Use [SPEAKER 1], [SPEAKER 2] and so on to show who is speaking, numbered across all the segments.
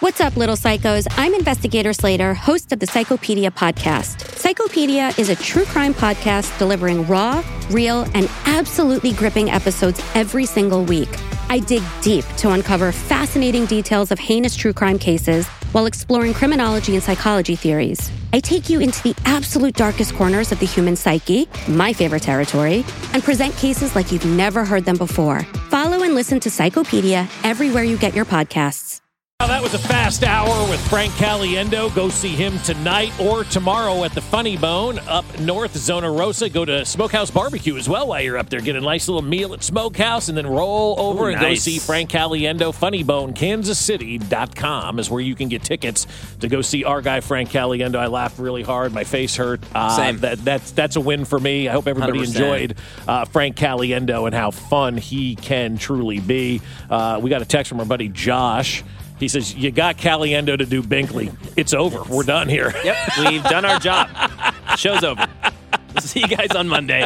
[SPEAKER 1] What's up, little psychos? I'm Investigator Slater, host of the Psychopedia podcast. Psychopedia is a true crime podcast delivering raw, real, and absolutely gripping episodes every single week. I dig deep to uncover fascinating details of heinous true crime cases while exploring criminology and psychology theories. I take you into the absolute darkest corners of the human psyche, my favorite territory, and present cases like you've never heard them before. Follow and listen to Psychopedia everywhere you get your podcasts.
[SPEAKER 2] Well, that was a fast hour with Frank Caliendo. Go see him tonight or tomorrow at the Funny Bone up north, Zona Rosa. Go to Smokehouse Barbecue as well while you're up there. Get a nice little meal at Smokehouse and then roll over and go see Frank Caliendo. FunnyBoneKansasCity.com is where you can get tickets to go see our guy Frank Caliendo. I laughed really hard. My face hurt.
[SPEAKER 3] Same.
[SPEAKER 2] That's a win for me. I hope everybody
[SPEAKER 3] 100%.
[SPEAKER 2] enjoyed Frank Caliendo and how fun he can truly be. We got a text from our buddy Josh. He says, you got Caliendo to do Binkley. It's over. We're done here.
[SPEAKER 3] Yep, we've done our job. Show's over. See you guys on Monday.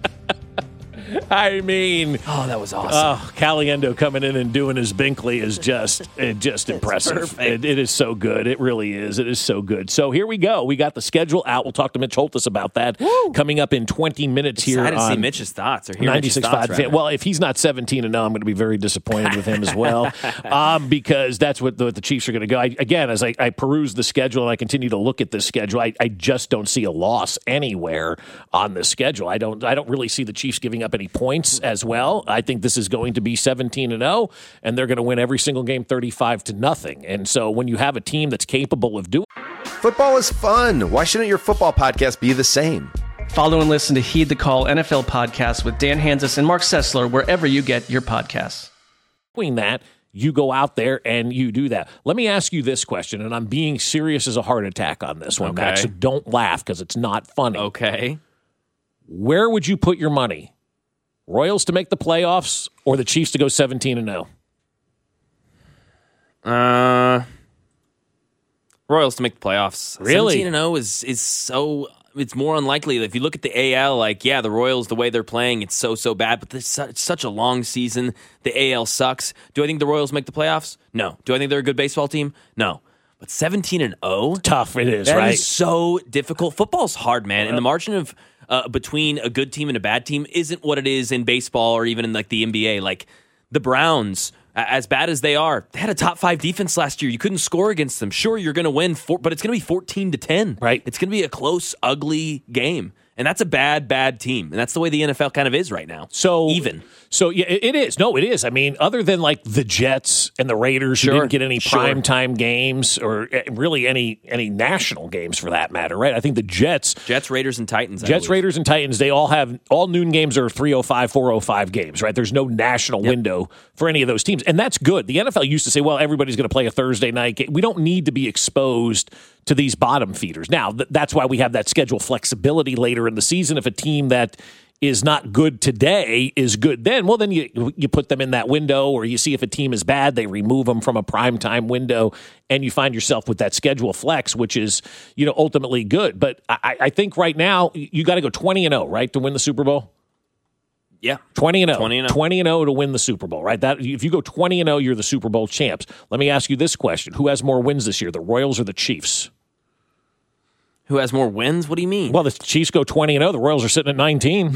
[SPEAKER 2] I mean,
[SPEAKER 3] Oh, that was awesome.
[SPEAKER 2] Caliendo coming in and doing his Binkley is just impressive.
[SPEAKER 3] perfect.
[SPEAKER 2] It is so good. It really is. It is so good. So here we go. We got the schedule out. We'll talk to Mitch Holthus about that coming up in 20 minutes here.
[SPEAKER 3] Excited to see
[SPEAKER 2] on
[SPEAKER 3] Mitch's thoughts or hear Mitch's
[SPEAKER 2] 96.5.
[SPEAKER 3] thoughts. rather.
[SPEAKER 2] Well, if he's not 17-0, I'm going to be very disappointed with him as well, because that's what the Chiefs are going to go. As I peruse the schedule and I continue to look at this schedule, I just don't see a loss anywhere on the schedule. I don't really see the Chiefs giving up any points as well. I think this is going to be 17-0, and they're going to win every single game 35-0. And so when you have a team that's capable of doing
[SPEAKER 4] Football is fun. Why shouldn't your football podcast be the same?
[SPEAKER 5] Follow and listen to Heed the Call NFL podcast with Dan Hanzus and Mark Sessler wherever you get your podcasts.
[SPEAKER 2] that, you go out there and you do that. Let me ask you this question, and I'm being serious as a heart attack on this one,
[SPEAKER 3] Okay.
[SPEAKER 2] Matt, so don't laugh because it's not funny.
[SPEAKER 3] Okay.
[SPEAKER 2] Where would you put your money? Royals to make the playoffs or the Chiefs to go 17-0?
[SPEAKER 3] Royals to make the playoffs.
[SPEAKER 2] Really?
[SPEAKER 3] 17-0 is so... It's more unlikely. If you look at the AL, the Royals, the way they're playing, it's so bad. But it's such a long season. The AL sucks. Do I think the Royals make the playoffs? No. Do I think they're a good baseball team? No. But 17-0?
[SPEAKER 2] Tough it is,
[SPEAKER 3] That
[SPEAKER 2] right?
[SPEAKER 3] is so difficult. Football's hard, man. And the margin of between a good team and a bad team isn't what it is in baseball or even in the NBA. Like the Browns, as bad as they are, they had a top 5 defense last year. You couldn't score against them. Sure, you're going to win, but it's going to be 14-10.
[SPEAKER 2] Right.
[SPEAKER 3] It's going to be a close, ugly game. And that's a bad team. And that's the way the NFL kind of is right now.
[SPEAKER 2] So
[SPEAKER 3] even.
[SPEAKER 2] So yeah, it is. No, it is. I mean, other than like the Jets and the Raiders who didn't get any primetime games or really any national games for that matter, right? I think the Jets,
[SPEAKER 3] Raiders, and Titans.
[SPEAKER 2] Raiders, and Titans, they all have all noon games are 3:05, 4:05 games, right? There's no national window for any of those teams. And that's good. The NFL used to say, well, everybody's going to play a Thursday night game. We don't need to be exposed to these bottom feeders. Now, that's why we have that schedule flexibility later in the season. If a team that is not good today is good then, well, then you put them in that window, or you see if a team is bad, they remove them from a primetime window, and you find yourself with that schedule flex, which is, ultimately good. But I think right now you got to go 20-0, right, to win the Super Bowl?
[SPEAKER 3] Yeah.
[SPEAKER 2] 20-0.
[SPEAKER 3] 20-0.
[SPEAKER 2] 20-0 to win the Super Bowl, right? That if you go 20-0, you're the Super Bowl champs. Let me ask you this question. Who has more wins this year, the Royals or the Chiefs?
[SPEAKER 3] Who has more wins? What do you mean?
[SPEAKER 2] Well, the Chiefs go 20-0. The Royals are sitting at 19.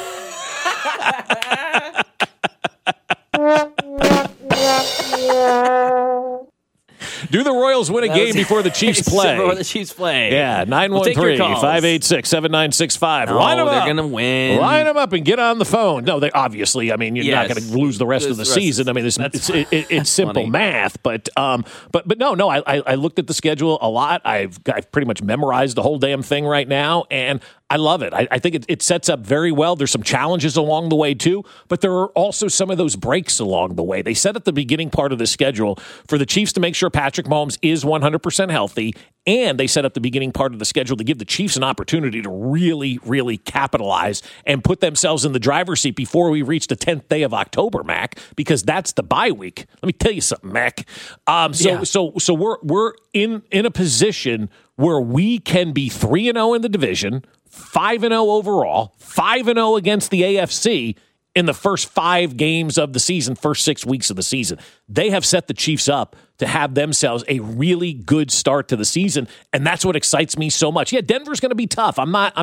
[SPEAKER 2] Do the Royals win a game before the Chiefs play?
[SPEAKER 3] Before the Chiefs play.
[SPEAKER 2] Yeah, 913-586-7965. Line them up.
[SPEAKER 3] They're going to win.
[SPEAKER 2] Line them up and get on the phone. No, they obviously, you're not going to lose the rest of the season. I mean, it's simple
[SPEAKER 3] funny.
[SPEAKER 2] math. But no, I looked at the schedule a lot. I've pretty much memorized the whole damn thing right now, and I love it. I think it sets up very well. There's some challenges along the way, too, but there are also some of those breaks along the way. They said at the beginning part of the schedule for the Chiefs to make sure Patrick Mahomes is 100% healthy, and they set up the beginning part of the schedule to give the Chiefs an opportunity to really, really capitalize and put themselves in the driver's seat before we reach the 10th day of October, Mac, because that's the bye week. Let me tell you something, Mac. So we're in a position where we can be 3-0 in the division, 5-0 overall, 5-0 against the AFC, in the first 5 games of the season, first 6 weeks of the season. They have set the Chiefs up to have themselves a really good start to the season, and that's what excites me so much. Yeah, Denver's going to be tough. I'm not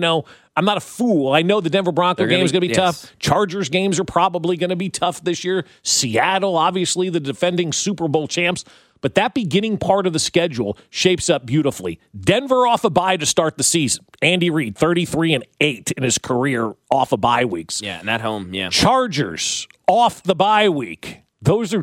[SPEAKER 2] a fool. I know the Denver Bronco game is going to be tough. Chargers games are probably going to be tough this year. Seattle, obviously, the defending Super Bowl champs. But that beginning part of the schedule shapes up beautifully. Denver off a bye to start the season. Andy Reid, 33-8 in his career off of bye weeks.
[SPEAKER 3] Yeah, and at home, yeah.
[SPEAKER 2] Chargers off the bye week. Those are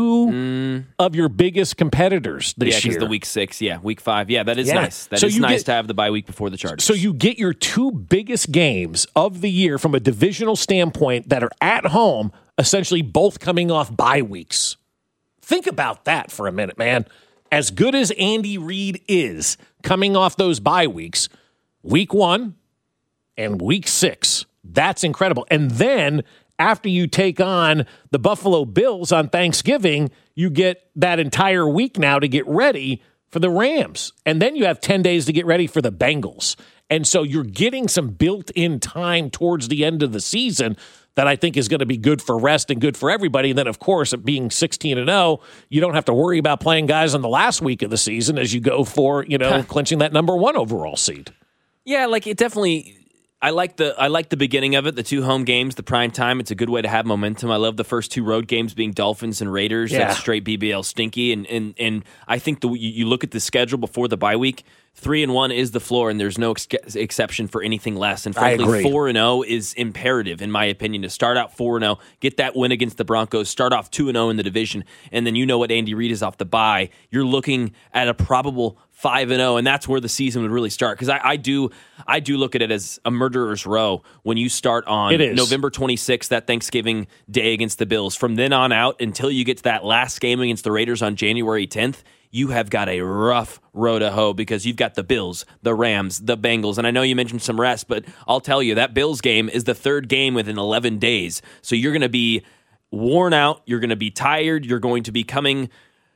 [SPEAKER 2] 2 of your biggest competitors this year.
[SPEAKER 3] Yeah, because the week 6, week 5. Yeah, that is nice. That is nice to have the bye week before the Chargers.
[SPEAKER 2] So you get your 2 biggest games of the year from a divisional standpoint that are at home, essentially both coming off bye weeks. Think about that for a minute, man. As good as Andy Reid is coming off those bye weeks, week 1 and week 6, that's incredible. And then after you take on the Buffalo Bills on Thanksgiving, you get that entire week now to get ready for the Rams. And then you have 10 days to get ready for the Bengals. And so you're getting some built-in time towards the end of the season that I think is going to be good for rest and good for everybody. And then, of course, being 16-0, you don't have to worry about playing guys on the last week of the season as you go for, clinching that number 1 overall seed.
[SPEAKER 3] Yeah, like it definitely. I like the beginning of it, the 2 home games, the prime time. It's a good way to have momentum. I love the first 2 road games being Dolphins and Raiders. Yeah. That's straight BBL stinky. And I think you look at the schedule before the bye week, 3-1 is the floor, and there's no exception for anything less. And frankly, 4-0 is imperative, in my opinion, to start out 4-0, get that win against the Broncos, start off 2-0 in the division, and then you know what Andy Reid is off the bye. You're looking at a probable 5-0, and that's where the season would really start. Because I do look at it as a murderer's row when you start on November 26th, that Thanksgiving day against the Bills. From then on out until you get to that last game against the Raiders on January 10th, you have got a rough road to hoe because you've got the Bills, the Rams, the Bengals. And I know you mentioned some rest, but I'll tell you, that Bills game is the 3rd game within 11 days. So you're going to be worn out. You're going to be tired. You're going to be coming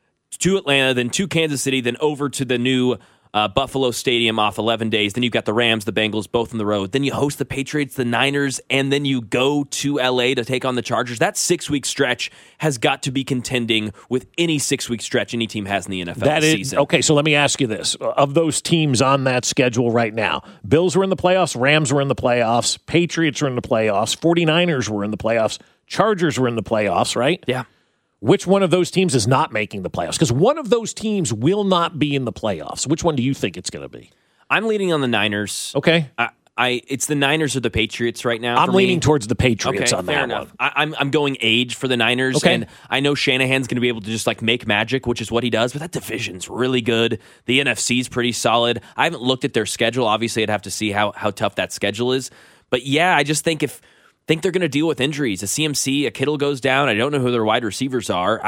[SPEAKER 3] to Atlanta, then to Kansas City, then over to the new Buffalo Stadium off 11 days. Then you've got the Rams, the Bengals, both on the road. Then you host the Patriots, the Niners, and then you go to L.A. to take on the Chargers. That 6-week stretch has got to be contending with any 6-week stretch any team has in the NFL season.
[SPEAKER 2] Okay, so let me ask you this. Of those teams on that schedule right now, Bills were in the playoffs, Rams were in the playoffs, Patriots were in the playoffs, 49ers were in the playoffs, Chargers were in the playoffs, right?
[SPEAKER 3] Yeah.
[SPEAKER 2] Which one of those teams is not making the playoffs? Because one of those teams will not be in the playoffs. Which one do you think it's going to be?
[SPEAKER 3] I'm leaning on the Niners.
[SPEAKER 2] Okay.
[SPEAKER 3] It's the Niners or the Patriots right now.
[SPEAKER 2] I'm leaning towards the Patriots on that
[SPEAKER 3] enough.
[SPEAKER 2] one.
[SPEAKER 3] I'm going age for the Niners.
[SPEAKER 2] Okay.
[SPEAKER 3] And I know Shanahan's going to be able to just make magic, which is what he does, but that division's really good. The NFC's pretty solid. I haven't looked at their schedule. Obviously, I'd have to see how tough that schedule is. But yeah, I just think think they're going to deal with injuries. A CMC, a Kittle goes down. I don't know who their wide receivers are.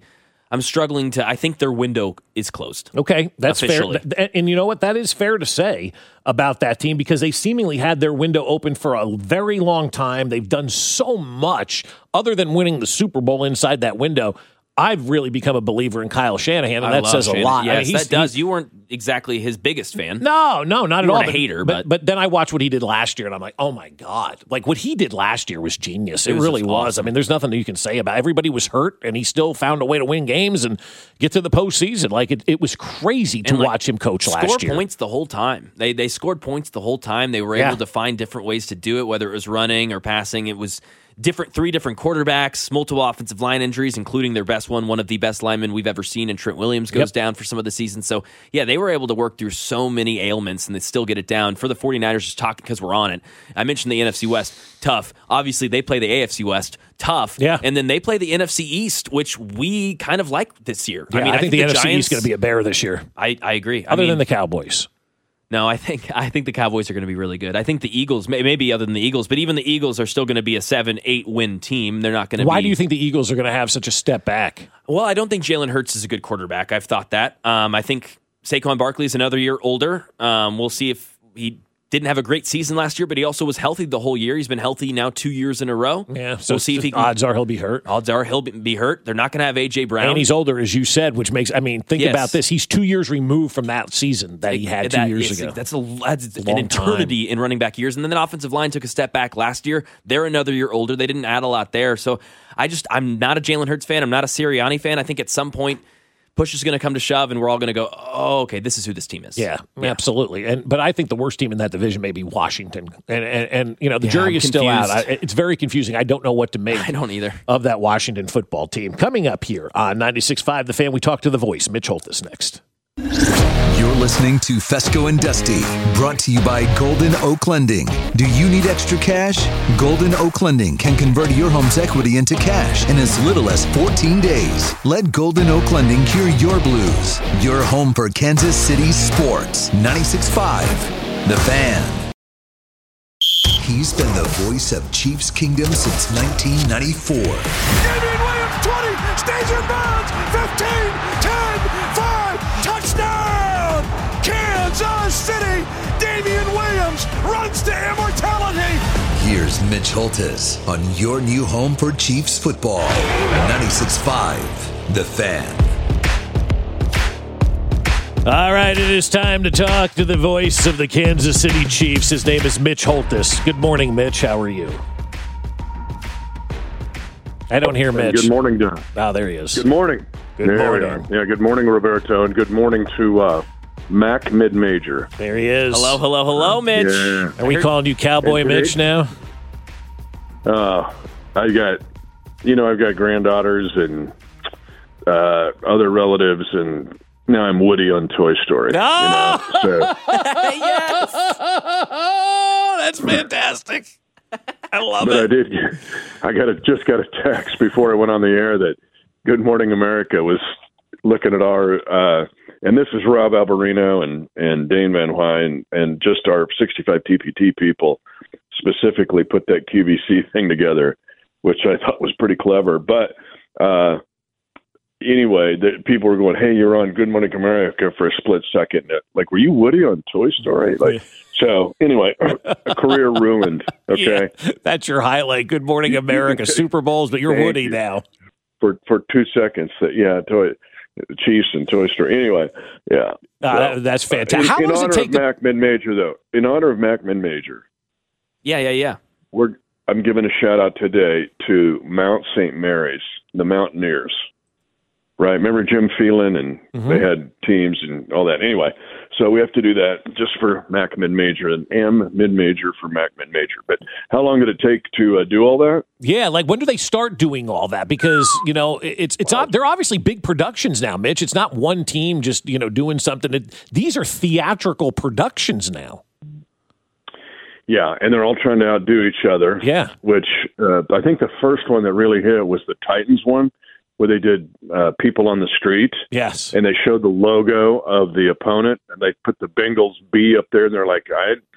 [SPEAKER 3] I'm struggling to. I think their window is closed.
[SPEAKER 2] Okay, that's
[SPEAKER 3] officially
[SPEAKER 2] fair. And you know what? That is fair to say about that team because they seemingly had their window open for a very long time. They've done so much other than winning the Super Bowl inside that window. I've really become a believer in Kyle Shanahan, and that says a lot.
[SPEAKER 3] Yes, that does. You weren't exactly his biggest fan.
[SPEAKER 2] No, not at all.
[SPEAKER 3] A hater,
[SPEAKER 2] but then I watched what he did last year, and I'm like, oh my god! Like what he did last year was genius. It really was.
[SPEAKER 3] Awesome.
[SPEAKER 2] I mean, there's nothing that you can say about it. Everybody was hurt, and he still found a way to win games and get to the postseason. Like it was crazy to watch him coach last year.
[SPEAKER 3] Score points the whole time. They scored points the whole time. They were able to find different ways to do it, whether it was running or passing. It was 3 different quarterbacks, multiple offensive line injuries, including their best one of the best linemen we've ever seen, and Trent Williams goes down for some of the season. So, yeah, they were able to work through so many ailments, and they still get it down. For the 49ers, just talking because we're on it, I mentioned the NFC West, tough. Obviously, they play the AFC West, tough.
[SPEAKER 2] Yeah.
[SPEAKER 3] And then they play the NFC East, which we kind of like this year.
[SPEAKER 2] Yeah, I think the NFC East is going to be a bear this year.
[SPEAKER 3] I agree.
[SPEAKER 2] Other than the Cowboys.
[SPEAKER 3] No, I think the Cowboys are going to be really good. I think the Eagles, maybe other than the Eagles, but even the Eagles are still going to be a 7-8 win team. They're not going to be.
[SPEAKER 2] Why do you think the Eagles are going to have such a step back?
[SPEAKER 3] Well, I don't think Jalen Hurts is a good quarterback. I've thought that. I think Saquon Barkley is another year older. We'll see if he didn't have a great season last year, but he also was healthy the whole year. He's been healthy now 2 years in a row.
[SPEAKER 2] Yeah, so
[SPEAKER 3] we'll see if he can,
[SPEAKER 2] odds are he'll be hurt.
[SPEAKER 3] Odds are he'll be hurt. They're not going to have A.J. Brown.
[SPEAKER 2] And he's older, as you said, which makes, think
[SPEAKER 3] Yes.
[SPEAKER 2] about this. He's 2 years removed from that season that he had 2 years ago.
[SPEAKER 3] That's
[SPEAKER 2] long
[SPEAKER 3] an eternity in running back years. And then the offensive line took a step back last year. They're another year older. They didn't add a lot there. So I'm not a Jalen Hurts fan. I'm not a Sirianni fan. I think at some point, push is going to come to shove, and we're all going to go, oh, okay, this is who this team is.
[SPEAKER 2] Yeah, absolutely. But I think the worst team in that division may be Washington. And the jury is still out. It's very confusing. I don't know what to make
[SPEAKER 3] I don't either.
[SPEAKER 2] of that Washington football team. Coming up here on 96.5 The Fan, we talk to the voice, Mitch Holthus, next.
[SPEAKER 6] You're listening to Fesco and Dusty, brought to you by Golden Oak Lending. Do you need extra cash? Golden Oak Lending can convert your home's equity into cash in as little as 14 days. Let Golden Oak Lending cure your blues. Your home for Kansas City sports. 96.5 The Fan. He's been the voice of Chiefs Kingdom since 1994.
[SPEAKER 7] Damian Williams, 20, stays in bounds, 15, 10, 5, touchdown! Kansas City, Damian Williams runs to immortality.
[SPEAKER 6] Here's Mitch Holthus on your new home for Chiefs football. 96.5 The Fan.
[SPEAKER 2] All right, it is time to talk to the voice of the Kansas City Chiefs. His name is Mitch Holthus. Good morning, Mitch. How are you? I don't hear Mitch.
[SPEAKER 8] Good morning, Don.
[SPEAKER 2] Oh, there he is.
[SPEAKER 8] Good morning.
[SPEAKER 2] Good morning.
[SPEAKER 8] Yeah, good morning, Roberto, and good morning to Mac Mid-Major.
[SPEAKER 2] There he is.
[SPEAKER 3] Hello, Mitch.
[SPEAKER 8] Yeah.
[SPEAKER 2] Are we calling you Cowboy Mitch now?
[SPEAKER 8] I've got granddaughters and other relatives, and now I'm Woody on Toy Story.
[SPEAKER 2] Oh!
[SPEAKER 3] Yes.
[SPEAKER 2] Oh, that's fantastic. I love it.
[SPEAKER 8] I just got a text before I went on the air that Good Morning America was looking at our, and this is Rob Alberino and Dane Van Wyn and just our 65 TPT people specifically put that QVC thing together, which I thought was pretty clever. But anyway, people were going, "Hey, you're on Good Morning America" for a split second. Like, were you Woody on Toy Story? Like, so anyway, a career ruined. Okay,
[SPEAKER 2] yeah, that's your highlight. Good Morning America, Super Bowls, but you're Woody now
[SPEAKER 8] for 2 seconds. Chiefs and Toy Story. Anyway, yeah,
[SPEAKER 2] that's fantastic. How long does it take?
[SPEAKER 8] In honor of Mac Mid-Major, though, in honor of Mac Mid-Major,
[SPEAKER 3] yeah.
[SPEAKER 8] I'm giving a shout out today to Mount St. Mary's, the Mountaineers. Right. Remember Jim Phelan and they had teams and all that. Anyway, so we have to do that just for Mac Mid-Major and M Mid-Major for Mac Mid-Major. But how long did it take to do all that?
[SPEAKER 2] Yeah, like when do they start doing all that? Because, they're obviously big productions now, Mitch. It's not one team just, doing something. These are theatrical productions now.
[SPEAKER 8] Yeah, and they're all trying to outdo each other.
[SPEAKER 2] Yeah.
[SPEAKER 8] Which I think the first one that really hit was the Titans one, where they did People on the Street.
[SPEAKER 2] Yes.
[SPEAKER 8] And they showed the logo of the opponent, and they put the Bengals B up there, and they're like,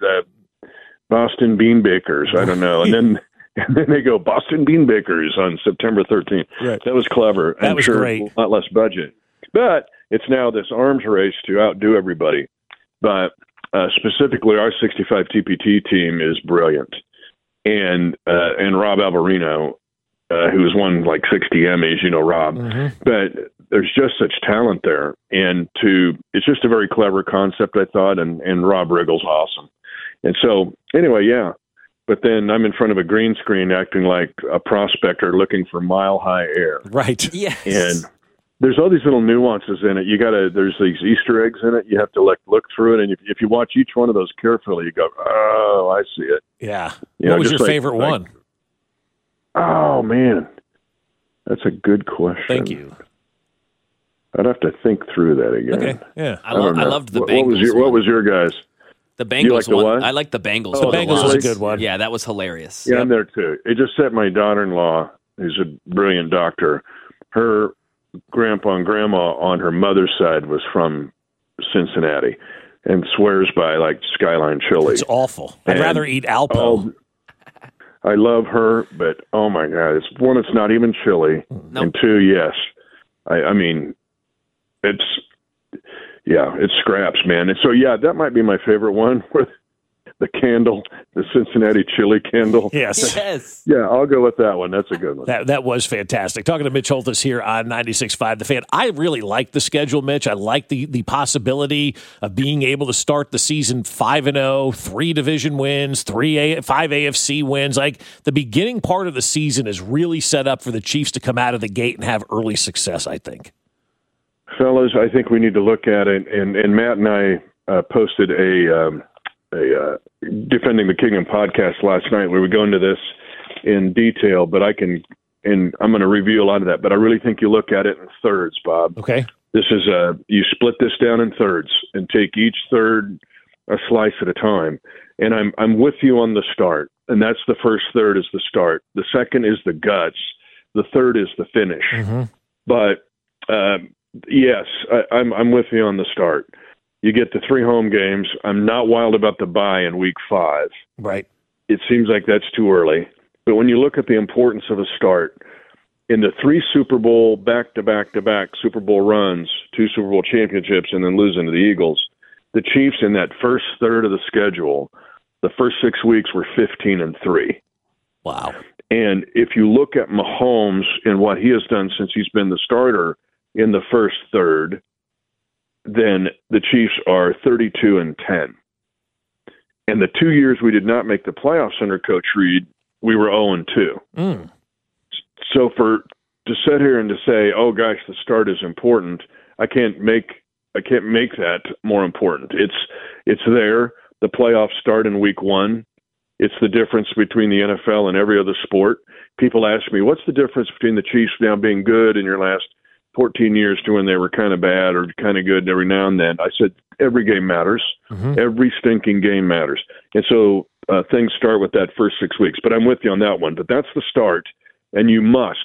[SPEAKER 8] Boston Bean Bakers. I don't know. And then they go, Boston Bean Bakers on September 13th.
[SPEAKER 2] Right.
[SPEAKER 8] That was clever.
[SPEAKER 2] That was great.
[SPEAKER 8] A lot less budget. But it's now this arms race to outdo everybody. But specifically, our 65 TPT team is brilliant. And Rob Alberino, who's won like 60 Emmys, Rob. But there's just such talent there. And it's just a very clever concept, I thought, and Rob Riggle's awesome. And so, anyway, yeah. But then I'm in front of a green screen acting like a prospector looking for mile-high air.
[SPEAKER 2] Right.
[SPEAKER 3] Yes.
[SPEAKER 8] And there's all these little nuances in it. There's these Easter eggs in it. You have to look through it. And if you watch each one of those carefully, you go, oh, I see it.
[SPEAKER 2] Yeah. What was your favorite one?
[SPEAKER 8] Oh, man. That's a good question.
[SPEAKER 2] Thank you.
[SPEAKER 8] I'd have to think through that again.
[SPEAKER 2] Okay, yeah.
[SPEAKER 3] I loved the Bengals.
[SPEAKER 8] What was your guys?
[SPEAKER 3] The Bengals
[SPEAKER 8] the
[SPEAKER 3] one.
[SPEAKER 8] what?
[SPEAKER 3] I like the Bengals.
[SPEAKER 2] The Bengals was a good one.
[SPEAKER 3] Yeah, that was hilarious.
[SPEAKER 8] Yeah, I'm there too. It just set my daughter-in-law, who's a brilliant doctor. Her grandpa and grandma on her mother's side was from Cincinnati and swears by like Skyline chili.
[SPEAKER 2] It's awful. I'd rather eat Alpo.
[SPEAKER 8] I love her, but oh my God, it's not even chili.
[SPEAKER 3] Nope.
[SPEAKER 8] And two, yes. I mean, it's scraps, man. And so, yeah, that might be my favorite one where the candle, the Cincinnati chili candle.
[SPEAKER 2] Yes.
[SPEAKER 8] Yeah, I'll go with that one. That's a good one.
[SPEAKER 2] That was fantastic. Talking to Mitch Holthus here on 96.5 The Fan. I really like the schedule, Mitch. I like the possibility of being able to start the season 5-0, 3 division wins, 5 AFC wins. Like, the beginning part of the season is really set up for the Chiefs to come out of the gate and have early success, I think.
[SPEAKER 8] Fellas, I think we need to look at it, and Matt and I posted a Defending the Kingdom podcast last night where we go into this in detail, but I'm going to review a lot of that, but I really think you look at it in thirds, Bob.
[SPEAKER 2] Okay.
[SPEAKER 8] This is you split this down in thirds and take each third a slice at a time. And I'm with you on the start, and that's the first third is the start. The second is the guts. The third is the finish.
[SPEAKER 2] Mm-hmm.
[SPEAKER 8] But yes, I'm with you on the start. You get the 3 home games. I'm not wild about the bye in week 5.
[SPEAKER 2] Right.
[SPEAKER 8] It seems like that's too early. But when you look at the importance of a start, in the 3 Super Bowl back-to-back Super Bowl runs, 2 Super Bowl championships, and then losing to the Eagles, the Chiefs in that first third of the schedule, the first 6 weeks were 15-3.
[SPEAKER 2] Wow.
[SPEAKER 8] And if you look at Mahomes and what he has done since he's been the starter in the first third, then the Chiefs are 32-10. And the 2 years we did not make the playoffs under Coach Reid, we were 0-2.
[SPEAKER 2] Mm.
[SPEAKER 8] So to sit here and to say, "Oh gosh, the start is important," I can't make that more important. It's there. The playoffs start in week 1. It's the difference between the NFL and every other sport. People ask me, "What's the difference between the Chiefs now being good in your last 14 years to when they were kind of bad or kind of good every now and then?" I said, every game matters. Mm-hmm. Every stinking game matters. And so things start with that first 6 weeks. But I'm with you on that one. But that's the start. And you must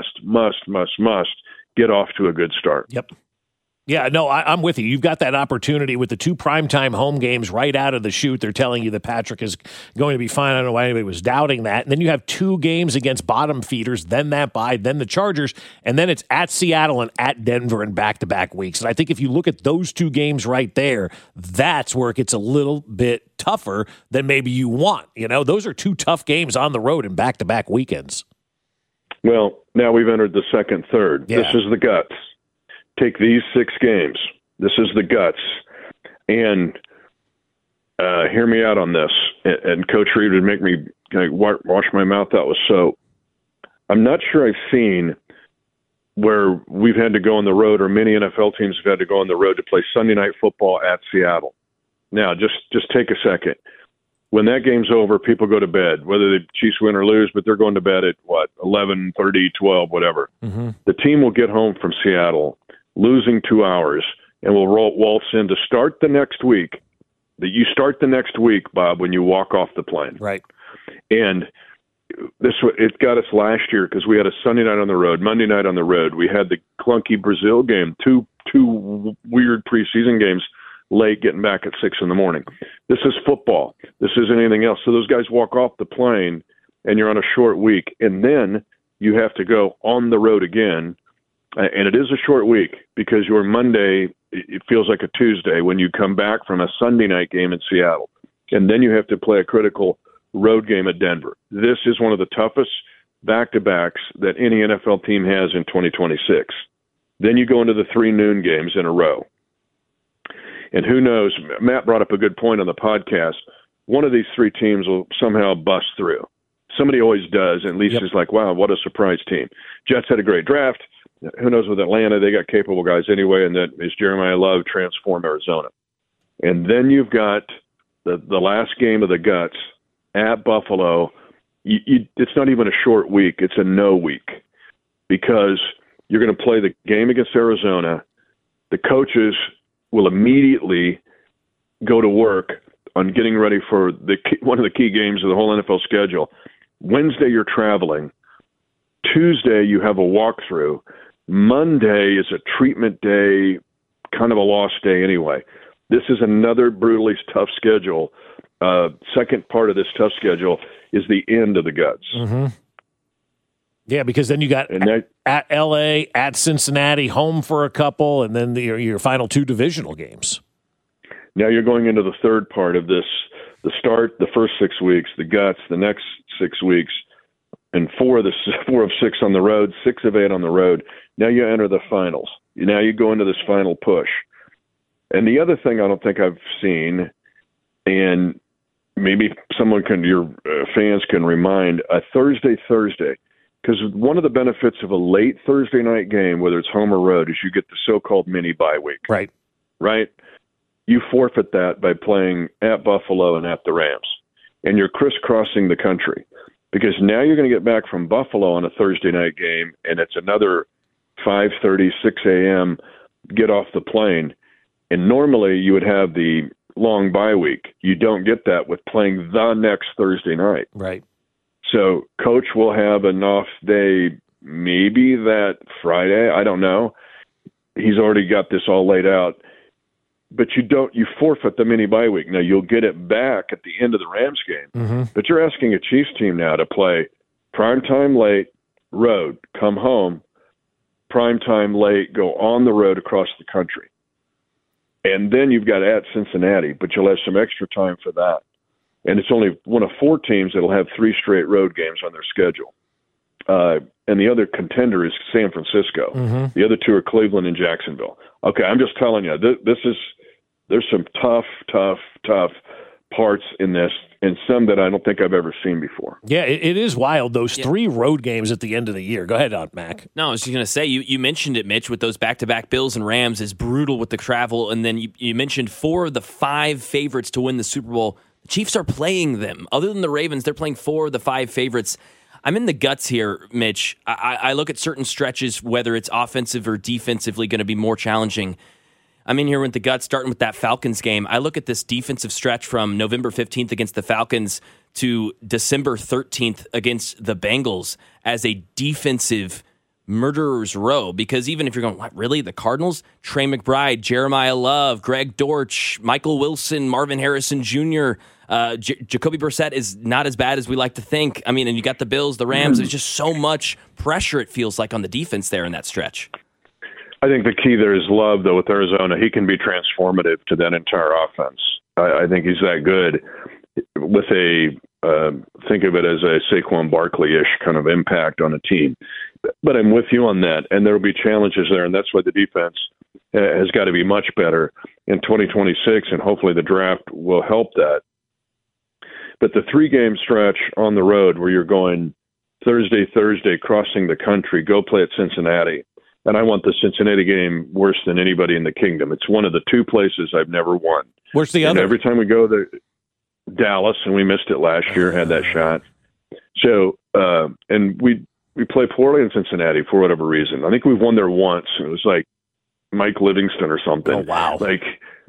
[SPEAKER 8] get off to a good start.
[SPEAKER 2] Yep. Yeah, no, I'm with you. You've got that opportunity with the 2 primetime home games right out of the chute. They're telling you that Patrick is going to be fine. I don't know why anybody was doubting that. And then you have 2 games against bottom feeders, then that bye, then the Chargers, and then it's at Seattle and at Denver in back-to-back weeks. And I think if you look at those 2 games right there, that's where it gets a little bit tougher than maybe you want. You know, those are 2 tough games on the road in back-to-back weekends.
[SPEAKER 8] Well, now we've entered the second third.
[SPEAKER 2] Yeah.
[SPEAKER 8] This is the guts. Take these 6 games. This is the guts. And hear me out on this. And Coach Reid would make me wash my mouth out with soap. I'm not sure I've seen where we've had to go on the road, or many NFL teams have had to go on the road to play Sunday Night Football at Seattle. Now, just take a second. When that game's over, people go to bed, whether the Chiefs win or lose, but they're going to bed at, 11:30, 12, whatever. Mm-hmm. The team will get home from Seattle losing 2 hours, and we'll waltz in to start the next week. You start the next week, Bob, when you walk off the plane.
[SPEAKER 2] Right.
[SPEAKER 8] And it got us last year because we had a Sunday night on the road, Monday night on the road. We had the clunky Brazil game, two weird preseason games late, getting back at 6 a.m. This is football. This isn't anything else. So those guys walk off the plane, and you're on a short week, and then you have to go on the road again. And it is a short week because your Monday, it feels like a Tuesday when you come back from a Sunday night game in Seattle. And then you have to play a critical road game at Denver. This is one of the toughest back-to-backs that any NFL team has in 2026. Then you go into the 3 noon games in a row. And who knows, Matt brought up a good point on the podcast. One of these 3 teams will somehow bust through. Somebody always does, and at least is like, wow, what a surprise team. Jets had a great draft. Who knows with Atlanta, they got capable guys anyway, and that is Jeremiah Love transform Arizona. And then you've got the last game of the guts at Buffalo. It's not even a short week. It's a no week because you're going to play the game against Arizona. The coaches will immediately go to work on getting ready for one of the key games of the whole NFL schedule. Wednesday, you're traveling. Tuesday, you have a walkthrough. Monday is a treatment day, kind of a lost day anyway. This is another brutally tough schedule. Second part of this tough schedule is the end of the guts.
[SPEAKER 2] Mm-hmm. Yeah, because then you got at L.A., at Cincinnati, home for a couple, and then your final 2 divisional games.
[SPEAKER 8] Now you're going into the third part of this the start, the first 6 weeks, the guts, the next 6 weeks, and 4 of 6 on the road, 6 of 8 on the road. Now you enter the finals. Now you go into this final push. And the other thing I don't think I've seen, and maybe your fans can remind, a Thursday, because one of the benefits of a late Thursday night game, whether it's home or road, is you get the so-called mini bye week. Right? You forfeit that by playing at Buffalo and at the Rams. And you're crisscrossing the country, because now you're going to get back from Buffalo on a Thursday night game, and it's another 5:30, 6 a.m., get off the plane. And normally you would have the long bye week. You don't get that with playing the next Thursday night.
[SPEAKER 2] Right.
[SPEAKER 8] So coach will have an off day maybe that Friday. I don't know. He's already got this all laid out. But you forfeit the mini bye week. Now you'll get it back at the end of the Rams game. But you're asking a Chiefs team now to play primetime late, road, come home, primetime late, go on the road across the country. And then you've got at Cincinnati, but you'll have some extra time for that. And it's only one of 4 teams that'll have 3 straight road games on their schedule. And the other contender is San Francisco. The other 2 are Cleveland and Jacksonville. Okay, I'm just telling you, there's some tough parts in this, and some that I don't think I've ever seen before.
[SPEAKER 2] Yeah, it is wild, those 3 road games at the end of the year. Go ahead, Mac.
[SPEAKER 3] No, I was just going to say, you mentioned it, Mitch, with those back-to-back Bills and Rams is brutal with the travel, and then you mentioned 4 of the 5 favorites to win the Super Bowl. The Chiefs are playing them. Other than the Ravens, they're playing 4 of the 5 favorites. I'm in the guts here, Mitch. I look at certain stretches, whether it's offensive or defensively going to be more challenging. I'm in here with the guts, starting with that Falcons game. I look at this defensive stretch from November 15th against the Falcons to December 13th against the Bengals as a defensive murderer's row, because even if you're going, what, really? The Cardinals? Trey McBride, Jeremiah Love, Greg Dortch, Michael Wilson, Marvin Harrison Jr., Jacoby Brissett is not as bad as we like to think. I mean, and you got the Bills, the Rams. There's just so much pressure, it feels like, on the defense there in that stretch.
[SPEAKER 8] I think the key there is Love, though, with Arizona. He can be transformative to that entire offense. I think he's that good with think of it as a Saquon Barkley-ish kind of impact on a team. But I'm with you on that, and there will be challenges there, and that's why the defense has got to be much better in 2026, and hopefully the draft will help that. But the 3-game stretch on the road where you're going Thursday, crossing the country, go play at Cincinnati. And I want the Cincinnati game worse than anybody in the kingdom. It's one of the 2 places I've never won.
[SPEAKER 2] Where's the other?
[SPEAKER 8] Every time we go there, Dallas, and we missed it last year, had that shot. So, and we play poorly in Cincinnati for whatever reason. I think we've won there once. It was like Mike Livingston or something.
[SPEAKER 2] Oh, wow.
[SPEAKER 8] Like,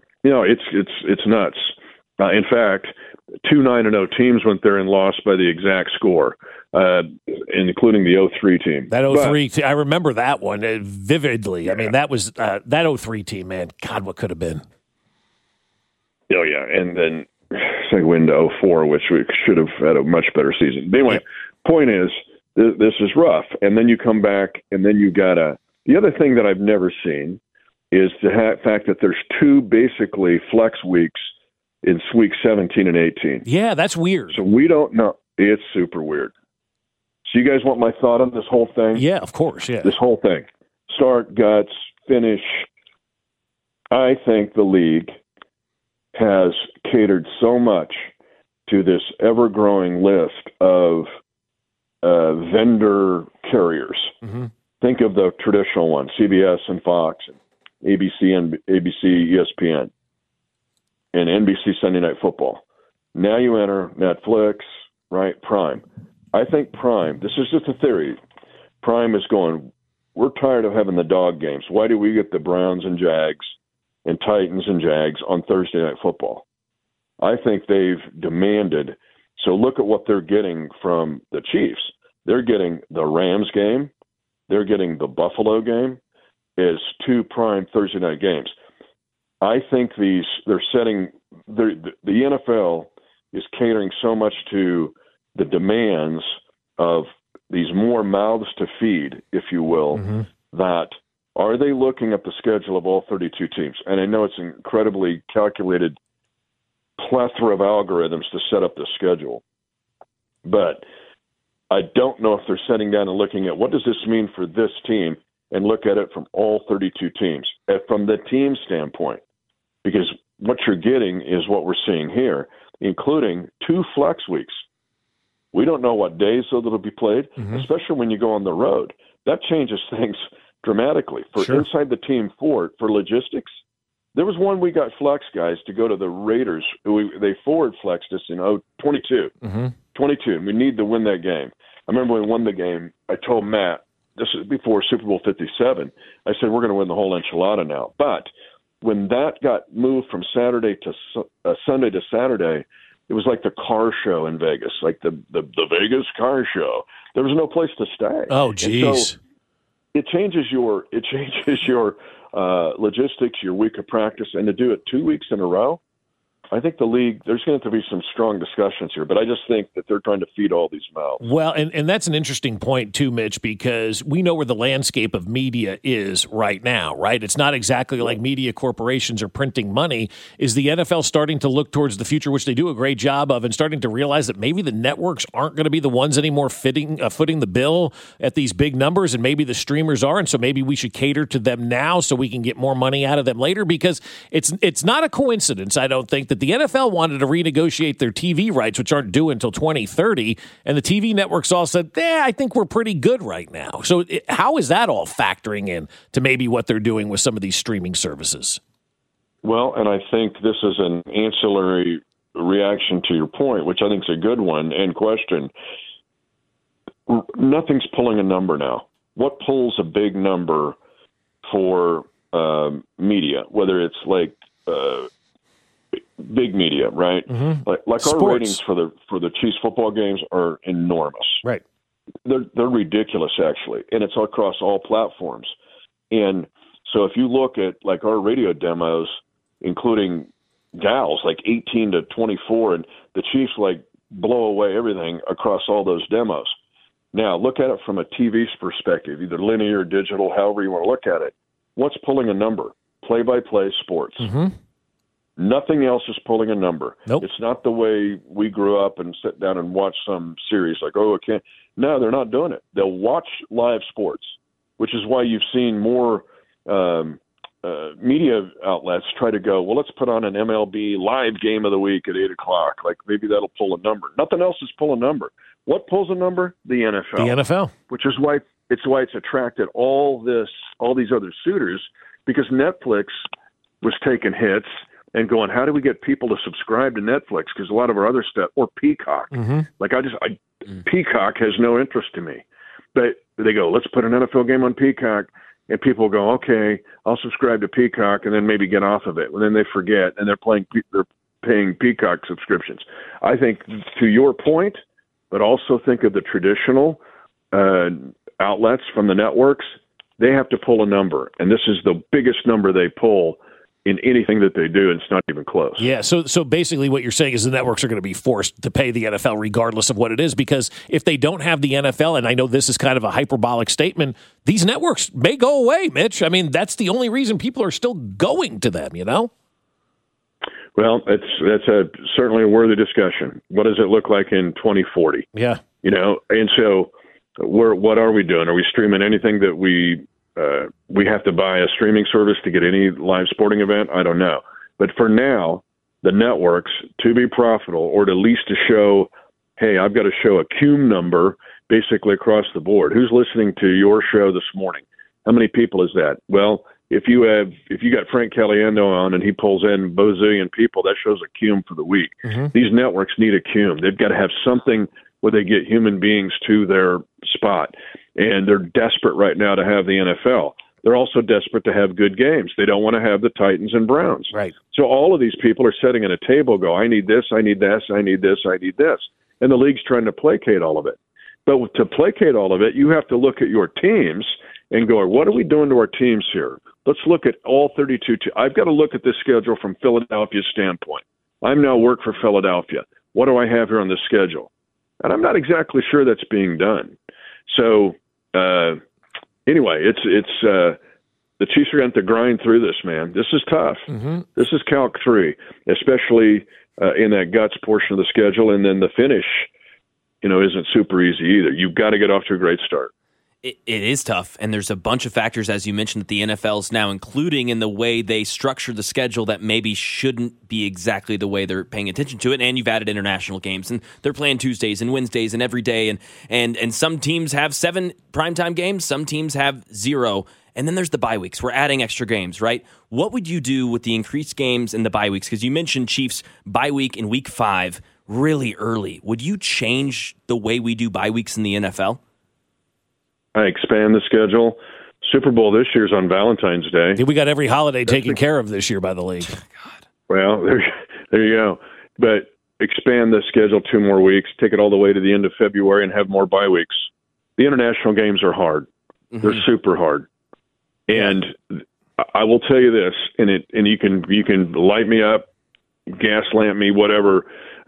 [SPEAKER 8] it's nuts. In fact, 2 9-0 teams went there and lost by the exact score, including the 03 team.
[SPEAKER 2] That 03 team, I remember that one vividly. Yeah. I mean, that was that 03 team, man. God, what could have been?
[SPEAKER 8] Oh, yeah. And then segue into 04, which we should have had a much better season. But anyway, point is, this is rough. And then you come back, and then you got the other thing that I've never seen is the fact that there's 2 basically flex weeks in week 17 and 18.
[SPEAKER 2] Yeah, that's weird.
[SPEAKER 8] So we don't know. It's super weird. So you guys want my thought on this whole thing?
[SPEAKER 2] Yeah, of course, yeah.
[SPEAKER 8] This whole thing. Start, guts, finish. I think the league has catered so much to this ever-growing list of vendor carriers. Think of the traditional ones, CBS and Fox, and ABC, ESPN. And NBC Sunday Night Football. Now you enter Netflix, right? Prime. I think Prime, this is just a theory, Prime is going, we're tired of having the dog games. Why do we get the Browns and Jags and Titans and Jags on Thursday Night Football? I think they've demanded. So look at what they're getting from the Chiefs. They're getting the Rams game. They're getting the Buffalo game as 2 prime Thursday night games. I think the NFL is catering so much to the demands of these more mouths to feed, if you will, that are they looking at the schedule of all 32 teams? And I know it's an incredibly calculated plethora of algorithms to set up the schedule. But I don't know if they're sitting down and looking at what does this mean for this team and look at it from all 32 teams, from the team standpoint. Because what you're getting is what we're seeing here, including 2 flex weeks. We don't know what days that'll be played, especially when you go on the road. That changes things dramatically. For inside the team for logistics, there was one we got flex guys to go to the Raiders. They forward flexed us in 22. 22, and we need to win that game. I remember when we won the game, I told Matt, this is before Super Bowl 57, I said, we're going to win the whole enchilada now. But when that got moved from Sunday to Saturday, it was like the car show in Vegas, like the Vegas car show. There was no place to stay.
[SPEAKER 2] Oh, geez.
[SPEAKER 8] So it changes your logistics, your week of practice, and to do it 2 weeks in a row. I think the league, there's going to have to be some strong discussions here, but I just think that they're trying to feed all these mouths.
[SPEAKER 2] Well, and that's an interesting point too, Mitch, because we know where the landscape of media is right now, right? It's not exactly like media corporations are printing money. Is the NFL starting to look towards the future, which they do a great job of, and starting to realize that maybe the networks aren't going to be the ones anymore footing the bill at these big numbers, and maybe the streamers are, and so maybe we should cater to them now so we can get more money out of them later, because it's not a coincidence, I don't think, that the NFL wanted to renegotiate their TV rights, which aren't due until 2030, and the TV networks all said, I think we're pretty good right now. So how is that all factoring in to maybe what they're doing with some of these streaming services?
[SPEAKER 8] Well, and I think this is an ancillary reaction to your point, which I think is a good one and question. Nothing's pulling a number now. What pulls a big number for media, whether it's like big media, right? Like our ratings for the Chiefs football games are enormous.
[SPEAKER 2] Right.
[SPEAKER 8] They're ridiculous, actually, and it's across all platforms. And so if you look at like our radio demos, including gals like 18 to 24, and the Chiefs like blow away everything across all those demos. Now look at it from a TV's perspective, either linear, digital, however you want to look at it. What's pulling a number? Play-by-play sports. Nothing else is pulling a number.
[SPEAKER 2] Nope.
[SPEAKER 8] It's not the way we grew up and sit down and watch some series like, I can't. No, they're not doing it. They'll watch live sports, which is why you've seen more media outlets try to go, well, let's put on an MLB live game of the week at 8 o'clock. Like maybe that'll pull a number. Nothing else is pulling a number. What pulls a number? The NFL.
[SPEAKER 2] The NFL.
[SPEAKER 8] Which is why it's attracted all these other suitors, because Netflix was taking hits and going, how do we get people to subscribe to Netflix? Because a lot of our other stuff, or Peacock, Peacock has no interest to me. But they go, let's put an NFL game on Peacock, and people go, okay, I'll subscribe to Peacock, and then maybe get off of it. And then they forget, and they're paying Peacock subscriptions. I think, to your point, but also think of the traditional outlets from the networks, they have to pull a number, and this is the biggest number they pull in anything that they do, and it's not even close.
[SPEAKER 2] Yeah, so basically what you're saying is the networks are going to be forced to pay the NFL regardless of what it is, because if they don't have the NFL, and I know this is kind of a hyperbolic statement, these networks may go away, Mitch. I mean, that's the only reason people are still going to them, you know?
[SPEAKER 8] Well, that's certainly a worthy discussion. What does it look like in 2040?
[SPEAKER 2] Yeah.
[SPEAKER 8] You know, and so what are we doing? Are we streaming anything that we have to buy a streaming service to get any live sporting event? I don't know. But for now, the networks, to be profitable, or to at least to show, hey, I've got to show a cum number basically across the board. Who's listening to your show this morning? How many people is that? Well, if you got Frank Caliendo on and he pulls in a bazillion people, that shows a cum for the week. These networks need a cum. They've got to have something where they get human beings to their spot. And they're desperate right now to have the NFL. They're also desperate to have good games. They don't want to have the Titans and Browns.
[SPEAKER 2] Right.
[SPEAKER 8] So all of these people are sitting at a table go, I need this, I need this, I need this, I need this. And the league's trying to placate all of it. But to placate all of it, you have to look at your teams and go, what are we doing to our teams here? Let's look at all 32. I've got to look at this schedule from Philadelphia's standpoint. I'm now work for Philadelphia. What do I have here on the schedule? And I'm not exactly sure that's being done. So anyway, it's The Chiefs are going to have to grind through this, man. This is tough. This is Calc 3, especially in that guts portion of the schedule, and then the finish, isn't super easy either. You've got to get off to a great start.
[SPEAKER 3] It is tough, and there's a bunch of factors, as you mentioned, that the NFL's now including in the way they structure the schedule that maybe shouldn't be exactly the way they're paying attention to it. And you've added international games, and they're playing Tuesdays and Wednesdays and every day, and some teams have 7 primetime games, some teams have 0, and then there's the bye weeks. We're adding extra games, right? What would you do with the increased games and the bye weeks? Because you mentioned Chiefs bye week in week 5 really early. Would you change the way we do bye weeks in the NFL?
[SPEAKER 8] I expand the schedule. Super Bowl this year's on Valentine's Day.
[SPEAKER 2] We got every holiday taken care of this year by the league.
[SPEAKER 3] God.
[SPEAKER 8] Well, there you go. But expand the schedule 2 more weeks, take it all the way to the end of February, and have more bye weeks. The international games are hard. They're super hard. And I will tell you this, and you can light me up, gaslamp me, whatever,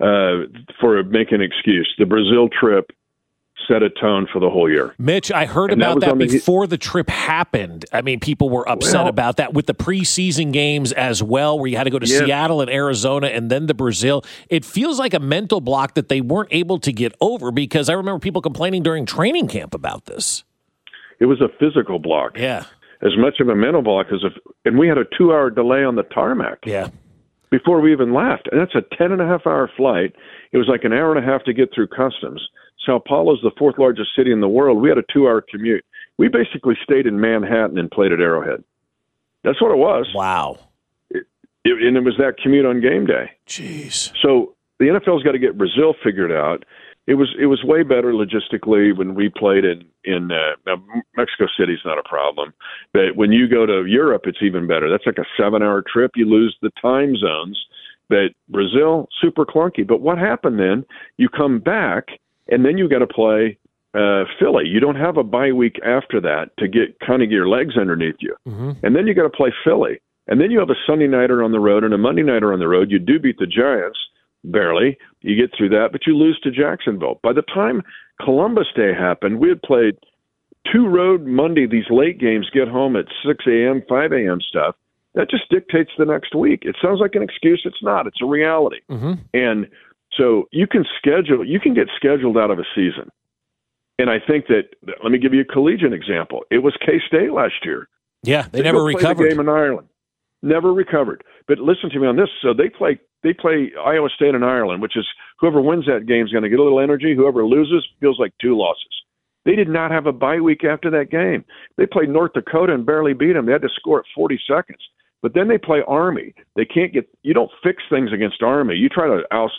[SPEAKER 8] for making an excuse. The Brazil trip set a tone for the whole year.
[SPEAKER 2] Mitch, I heard about that before the trip happened. I mean, people were upset about that with the preseason games as well, where you had to go to Seattle and Arizona and then to Brazil. It feels like a mental block that they weren't able to get over, because I remember people complaining during training camp about this.
[SPEAKER 8] It was a physical block.
[SPEAKER 2] Yeah.
[SPEAKER 8] As much of a mental block and we had a 2-hour delay on the tarmac.
[SPEAKER 2] Yeah.
[SPEAKER 8] Before we even left. And that's a 10.5-hour flight. It was like an hour and a half to get through customs. Sao Paulo is the 4th largest city in the world. We had a 2-hour commute. We basically stayed in Manhattan and played at Arrowhead. That's what it was.
[SPEAKER 2] Wow.
[SPEAKER 8] And it was that commute on game day.
[SPEAKER 2] Jeez.
[SPEAKER 8] So the NFL's got to get Brazil figured out. It was way better logistically when we played in Mexico City's not a problem. But when you go to Europe, it's even better. That's like a 7-hour trip. You lose the time zones. But Brazil, super clunky. But what happened then? You come back, and then you got to play Philly. You don't have a bye week after that to get your legs underneath you. And then you got to play Philly. And then you have a Sunday nighter on the road and a Monday nighter on the road. You do beat the Giants, barely. You get through that, but you lose to Jacksonville. By the time Columbus Day happened, we had played 2 road Monday, these late games, get home at 6 a.m., 5 a.m. stuff. That just dictates the next week. It sounds like an excuse. It's not. It's a reality. And so you can get scheduled out of a season. And I think that, let me give you a collegiate example. It was K-State last year.
[SPEAKER 2] Yeah, they never recovered.
[SPEAKER 8] The game in Ireland. Never recovered. But listen to me on this. So they play Iowa State and Ireland, which is whoever wins that game is going to get a little energy. Whoever loses feels like 2 losses. They did not have a bye week after that game. They played North Dakota and barely beat them. They had to score at 40 seconds. But then they play Army. You don't fix things against Army. You try to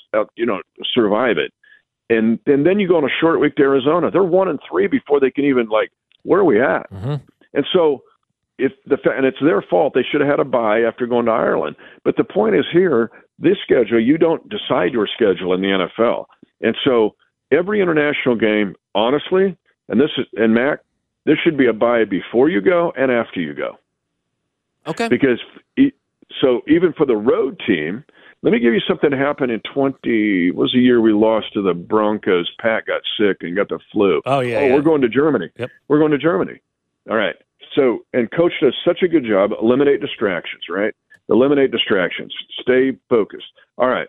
[SPEAKER 8] survive it. And then you go on a short week to Arizona. They're 1-3 before they can even, where are we at? And so and it's their fault. They should have had a bye after going to Ireland. But the point is here, this schedule, you don't decide your schedule in the NFL. And so every international game, honestly, and Mac, there should be a bye before you go and after you go.
[SPEAKER 3] Okay.
[SPEAKER 8] Because so even for the road team, let me give you something that happened in was the year we lost to the Broncos. Pat got sick and got the flu.
[SPEAKER 2] Oh, yeah.
[SPEAKER 8] We're going to Germany.
[SPEAKER 2] Yep.
[SPEAKER 8] We're going to Germany. All right. So, and coach does such a good job. Eliminate distractions, right? Eliminate distractions. Stay focused. All right.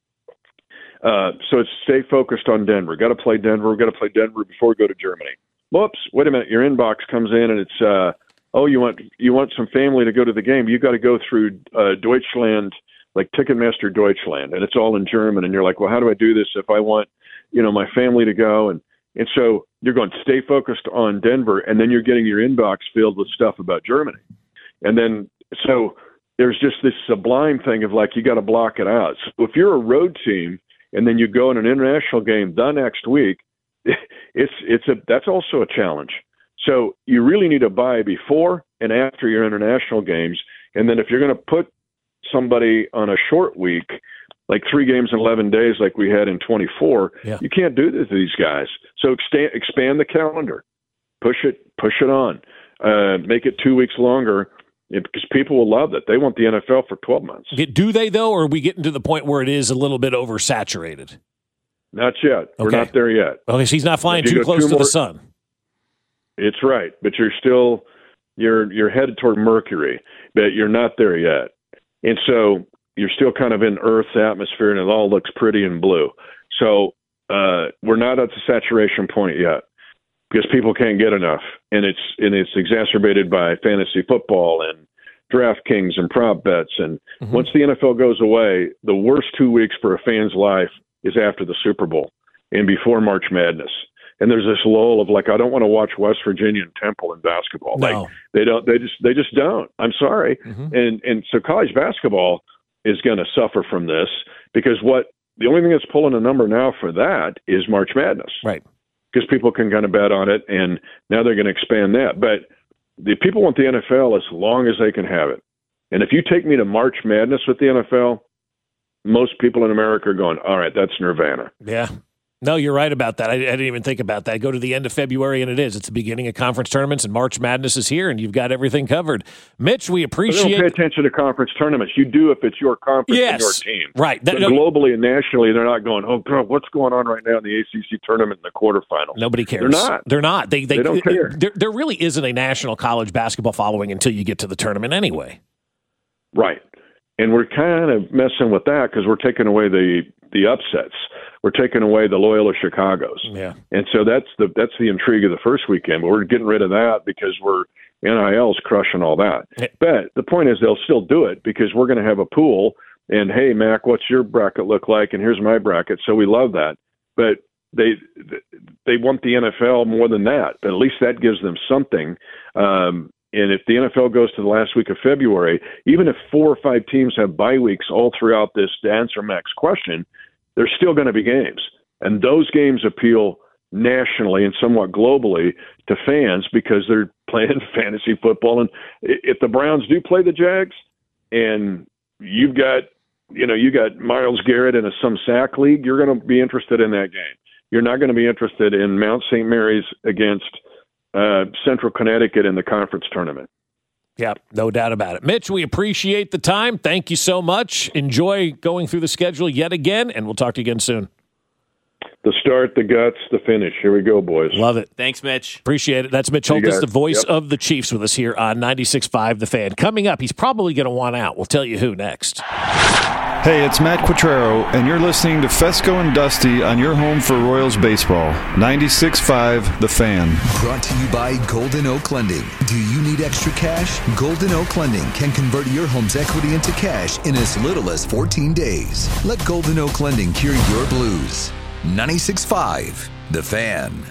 [SPEAKER 8] So it's stay focused on Denver. Got to play Denver. We've got to play Denver before we go to Germany. Whoops. Wait a minute. Your inbox comes in and it's, you want some family to go to the game. You got to go through Deutschland, like Ticketmaster Deutschland, and it's all in German. And you're like, well, how do I do this if I want, my family to go? And so you're going to stay focused on Denver, and then you're getting your inbox filled with stuff about Germany. And then, so there's just this sublime thing of you got to block it out. So if you're a road team and then you go in an international game the next week, that's also a challenge. So you really need a bye before and after your international games. And then if you're going to put somebody on a short week, like 3 games in 11 days like we had in 24, you can't do this to these guys. So expand the calendar. Push it on. Make it 2 weeks longer because people will love it. They want the NFL for 12 months.
[SPEAKER 2] Do they, though, or are we getting to the point where it is a little bit oversaturated?
[SPEAKER 8] Not yet. We're not there yet.
[SPEAKER 2] Okay, so he's not flying too close to the sun.
[SPEAKER 8] It's right, but you're still you're headed toward Mercury, but you're not there yet. And so you're still kind of in Earth's atmosphere, and it all looks pretty and blue. So we're not at the saturation point yet because people can't get enough, and it's exacerbated by fantasy football and DraftKings and prop bets. And once the NFL goes away, the worst 2 weeks for a fan's life is after the Super Bowl and before March Madness. And there's this lull of like, I don't want to watch West Virginia and Temple in basketball.
[SPEAKER 2] No.
[SPEAKER 8] Like they just don't. I'm sorry. And so college basketball is going to suffer from this because the only thing that's pulling a number now for that is March Madness.
[SPEAKER 2] Right.
[SPEAKER 8] Because people can kind of bet on it, and now they're going to expand that. But the people want the NFL as long as they can have it. And if you take me to March Madness with the NFL, most people in America are going, all right, that's nirvana.
[SPEAKER 2] Yeah. No, you're right about that. I didn't even think about that. Go to the end of February, and it's the beginning of conference tournaments, and March Madness is here, and you've got everything covered. Mitch, we appreciate.
[SPEAKER 8] They don't pay attention to conference tournaments. You do if it's your conference and your team.
[SPEAKER 2] Right.
[SPEAKER 8] But globally and nationally, they're not going, oh, God, what's going on right now in the ACC tournament in the quarterfinals?
[SPEAKER 2] Nobody cares.
[SPEAKER 8] They're not.
[SPEAKER 2] They
[SPEAKER 8] don't care.
[SPEAKER 2] There really isn't a national college basketball following until you get to the tournament anyway.
[SPEAKER 8] Right. And we're kind of messing with that because we're taking away the upsets. We're taking away the Loyola Chicagos.
[SPEAKER 2] Yeah.
[SPEAKER 8] And so that's the intrigue of the first weekend. But we're getting rid of that because NIL's crushing all that.
[SPEAKER 2] Yeah.
[SPEAKER 8] But the point is they'll still do it because we're going to have a pool. And, hey, Mac, what's your bracket look like? And here's my bracket. So we love that. But they want the NFL more than that. But at least that gives them something. And if the NFL goes to the last week of February, even if 4 or 5 teams have bye weeks all throughout this, to answer Mac's question, there's still going to be games. And those games appeal nationally and somewhat globally to fans because they're playing fantasy football. And if the Browns do play the Jags and you got Myles Garrett in some sack league, you're going to be interested in that game. You're not going to be interested in Mount St. Mary's against Central Connecticut in the conference tournament.
[SPEAKER 2] Yeah, no doubt about it. Mitch, we appreciate the time. Thank you so much. Enjoy going through the schedule yet again, and we'll talk to you again soon.
[SPEAKER 8] The start, the guts, the finish. Here we go, boys.
[SPEAKER 2] Love it.
[SPEAKER 3] Thanks, Mitch.
[SPEAKER 2] Appreciate it. That's Mitch Holthus, the voice of the Chiefs, with us here on 96.5 The Fan. Coming up, he's probably going to want out. We'll tell you who next.
[SPEAKER 9] Hey, it's Matt Quatrero, and you're listening to Fesco and Dusty on your home for Royals baseball. 96.5 The Fan.
[SPEAKER 6] Brought to you by Golden Oak Lending. Do you need extra cash? Golden Oak Lending can convert your home's equity into cash in as little as 14 days. Let Golden Oak Lending cure your blues. 96.5 The Fan.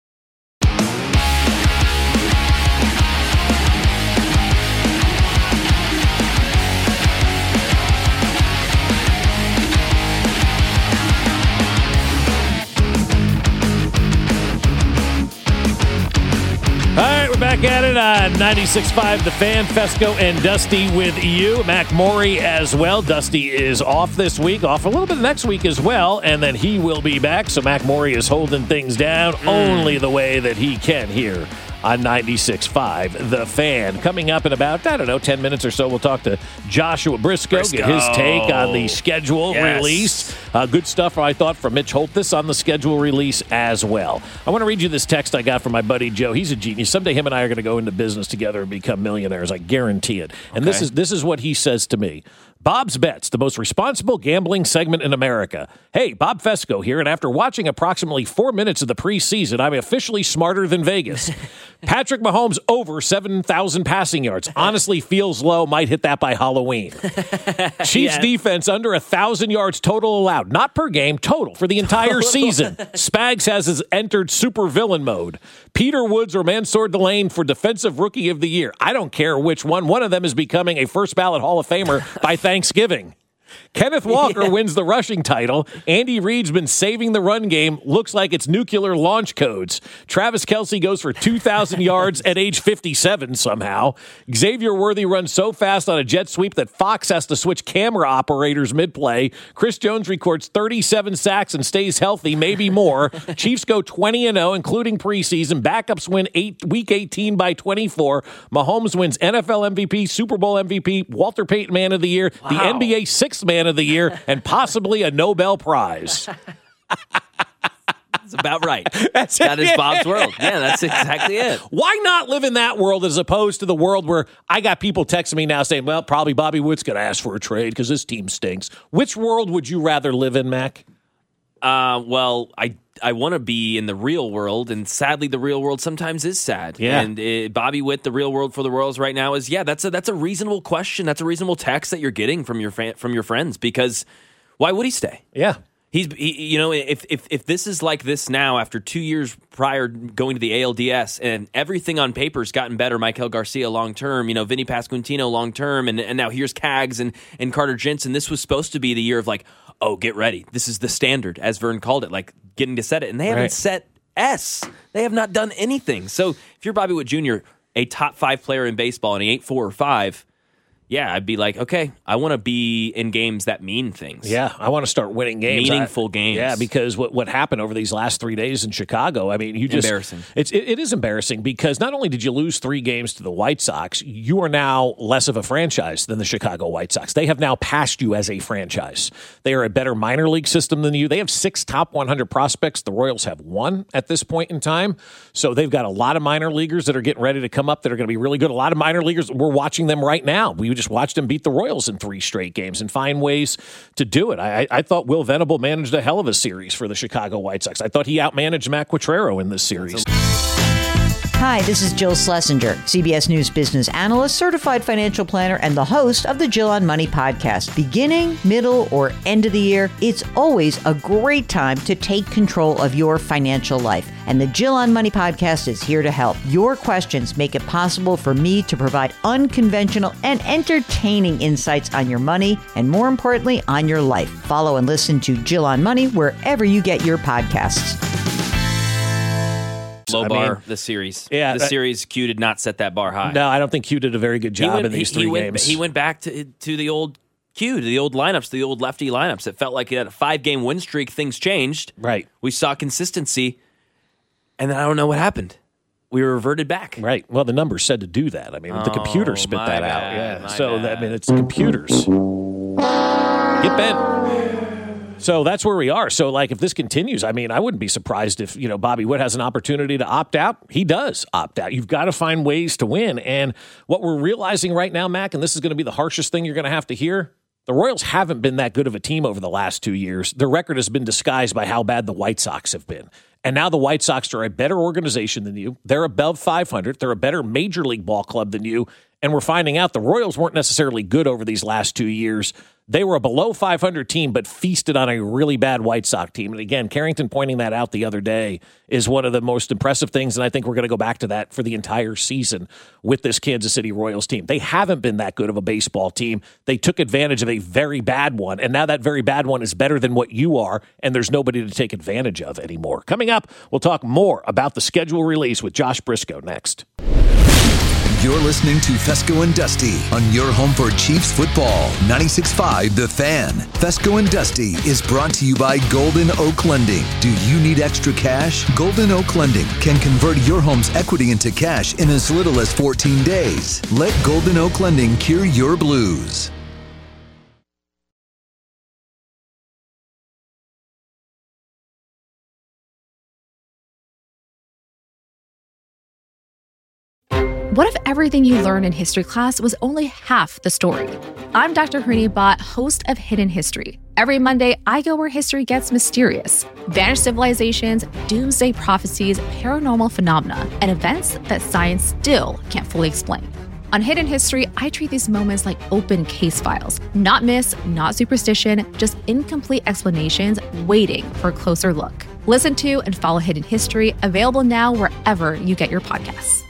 [SPEAKER 2] Back at it on 96.5 The Fan. Fesco and Dusty with you. Mac Morey as well. Dusty is off this week, off a little bit next week as well, and then he will be back. So Mac Morey is holding things down only the way that he can here on 96.5 The Fan. Coming up in about, 10 minutes or so, we'll talk to Joshua Briscoe, get his take on the schedule release. Good stuff, I thought, from Mitch Holthus on the schedule release as well. I want to read you this text I got from my buddy Joe. He's a genius. Someday him and I are going to go into business together and become millionaires. I guarantee it. And this is what he says to me. Bob's Bets, the most responsible gambling segment in America. Hey, Bob Fesco here, and after watching approximately 4 minutes of the preseason, I'm officially smarter than Vegas. Patrick Mahomes over 7,000 passing yards. Honestly feels low, might hit that by Halloween. Chiefs defense under 1,000 yards total allowed, not per game, total for the entire season. Spags has entered supervillain mode. Peter Woods or Mansour Delane for Defensive Rookie of the Year. I don't care which one. One of them is becoming a first ballot Hall of Famer by Thanksgiving. Kenneth Walker wins the rushing title. Andy Reid's been saving the run game. Looks like it's nuclear launch codes. Travis Kelce goes for 2,000 yards at age 57 somehow. Xavier Worthy runs so fast on a jet sweep that Fox has to switch camera operators mid-play. Chris Jones records 37 sacks and stays healthy, maybe more. Chiefs go 20-0, including preseason. Backups win Week 18 by 24. Mahomes wins NFL MVP, Super Bowl MVP, Walter Payton Man of the Year, the NBA Sixth Man of the Year, and possibly a Nobel Prize.
[SPEAKER 3] That's about right. That is Bob's world. Yeah, that's exactly it.
[SPEAKER 2] Why not live in that world as opposed to the world where I got people texting me now saying, well, probably Bobby Witt's going to ask for a trade because this team stinks. Which world would you rather live in, Mac?
[SPEAKER 3] Well, I want to be in the real world, and sadly, the real world sometimes is sad.
[SPEAKER 2] Yeah.
[SPEAKER 3] And Bobby Witt, the real world for the Royals right now is, that's a reasonable question. That's a reasonable text that you're getting from your friends, because why would he stay?
[SPEAKER 2] Yeah.
[SPEAKER 3] If this is like this now after 2 years prior going to the ALDS and everything on paper's gotten better, Michael Garcia long term, Vinny Pasquantino long term, and now here's Cags and Carter Jensen. This was supposed to be the year of like, oh, get ready. This is the standard, as Vern called it, like getting to set it. And they haven't set S. They have not done anything. So if you're Bobby Witt Jr., a top 5 player in baseball, and he ain't 4 or 5, yeah, I'd be like, okay, I want to be in games that mean things.
[SPEAKER 2] Yeah, I want to start winning games.
[SPEAKER 3] Meaningful games.
[SPEAKER 2] Yeah, because what happened over these last 3 days in Chicago, I mean,
[SPEAKER 3] embarrassing.
[SPEAKER 2] It is embarrassing because not only did you lose 3 games to the White Sox, you are now less of a franchise than the Chicago White Sox. They have now passed you as a franchise. They are a better minor league system than you. They have 6 top 100 prospects. The Royals have 1 at this point in time. So they've got a lot of minor leaguers that are getting ready to come up that are going to be really good. A lot of minor leaguers, we're watching them right now. We just watched them beat the Royals in 3 straight games and find ways to do it. I thought Will Venable managed a hell of a series for the Chicago White Sox. I thought he outmanaged Matt Quatraro in this series.
[SPEAKER 10] Hi, this is Jill Schlesinger, CBS News business analyst, certified financial planner, and the host of the Jill on Money podcast. Beginning, middle, or end of the year, it's always a great time to take control of your financial life. And the Jill on Money podcast is here to help. Your questions make it possible for me to provide unconventional and entertaining insights on your money, and more importantly, on your life. Follow and listen to Jill on Money wherever you get your podcasts.
[SPEAKER 3] Low bar, the series.
[SPEAKER 2] Yeah,
[SPEAKER 3] the series, Q did not set that bar high.
[SPEAKER 2] No, I don't think Q did a very good job in these 3 games.
[SPEAKER 3] He went back to the old Q, to the old lineups, the old lefty lineups. It felt like he had a 5-game win streak. Things changed.
[SPEAKER 2] Right.
[SPEAKER 3] We saw consistency, and then I don't know what happened. We were reverted back.
[SPEAKER 2] Right. Well, the numbers said to do that. I mean, the computer spit that out. Yeah. So,
[SPEAKER 3] bad.
[SPEAKER 2] it's the computers. Get bent. So that's where we are. So, if this continues, I mean, I wouldn't be surprised if, Bobby Witt has an opportunity to opt out. He does opt out. You've got to find ways to win. And what we're realizing right now, Mac, and this is going to be the harshest thing you're going to have to hear, the Royals haven't been that good of a team over the last 2 years. Their record has been disguised by how bad the White Sox have been. And now the White Sox are a better organization than you. They're above 500. They're a better major league ball club than you. And we're finding out the Royals weren't necessarily good over these last 2 years. They were a below 500 team, but feasted on a really bad White Sox team. And again, Carrington pointing that out the other day is one of the most impressive things. And I think we're going to go back to that for the entire season with this Kansas City Royals team. They haven't been that good of a baseball team. They took advantage of a very bad one. And now that very bad one is better than what you are. And there's nobody to take advantage of anymore. Coming up, we'll talk more about the schedule release with Josh Briscoe next.
[SPEAKER 6] You're listening to Fesco and Dusty on your home for Chiefs football. 96.5 The Fan. Fesco and Dusty is brought to you by Golden Oak Lending. Do you need extra cash? Golden Oak Lending can convert your home's equity into cash in as little as 14 days. Let Golden Oak Lending cure your blues.
[SPEAKER 11] What if everything you learned in history class was only half the story? I'm Dr. Harini Bhatt, host of Hidden History. Every Monday, I go where history gets mysterious. Vanished civilizations, doomsday prophecies, paranormal phenomena, and events that science still can't fully explain. On Hidden History, I treat these moments like open case files. Not myths, not superstition, just incomplete explanations waiting for a closer look. Listen to and follow Hidden History, available now wherever you get your podcasts.